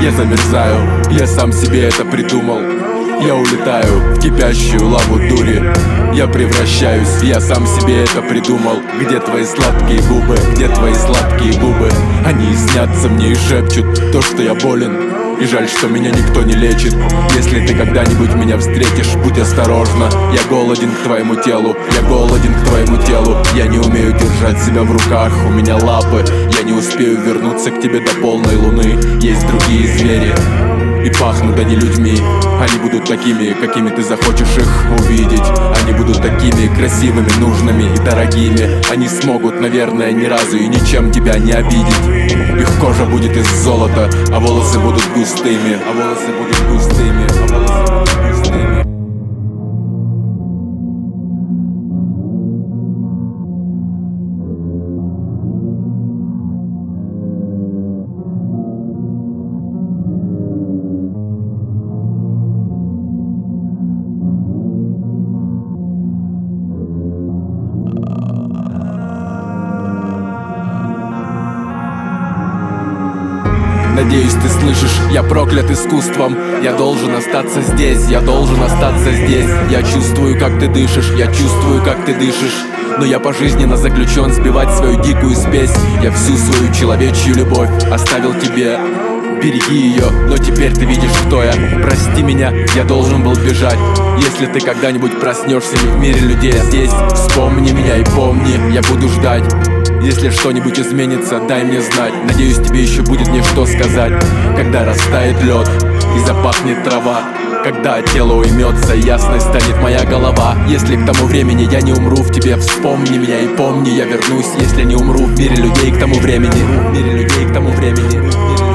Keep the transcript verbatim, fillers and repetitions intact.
я замерзаю, я сам себе это придумал. Я улетаю в кипящую лаву дури. Я превращаюсь, я сам себе это придумал. Где твои сладкие губы, где твои сладкие губы? Они снятся мне и шепчут то, что я болен. И жаль, что меня никто не лечит. Если ты когда-нибудь меня встретишь, будь осторожна. Я голоден к твоему телу, я голоден к твоему телу. Я не умею держать себя в руках, у меня лапы. Я не успею вернуться к тебе до полной луны. Есть другие звери, и пахнут они людьми. Они будут такими, какими ты захочешь их увидеть. Они будут такими красивыми, нужными и дорогими. Они смогут, наверное, ни разу и ничем тебя не обидеть. Их кожа будет из золота, а волосы будут густыми. А волосы будут густыми, а волосы будут густыми. Надеюсь, ты слышишь, я проклят искусством. Я должен остаться здесь, я должен остаться здесь. Я чувствую, как ты дышишь, я чувствую, как ты дышишь. Но я пожизненно заключен сбивать свою дикую спесь. Я всю свою человечью любовь оставил тебе. Береги ее, но теперь ты видишь, кто я. Прости меня, я должен был бежать. Если ты когда-нибудь проснешься не в мире людей, а здесь, вспомни меня и помни, я буду ждать. Если что-нибудь изменится, дай мне знать. Надеюсь, тебе еще будет мне что сказать. Когда растает лед и запахнет трава, когда тело уймется, ясной станет моя голова. Если к тому времени я не умру в тебе, вспомни меня и помни, я вернусь. Если не умру в мире людей к тому времени, в мире людей к тому времени.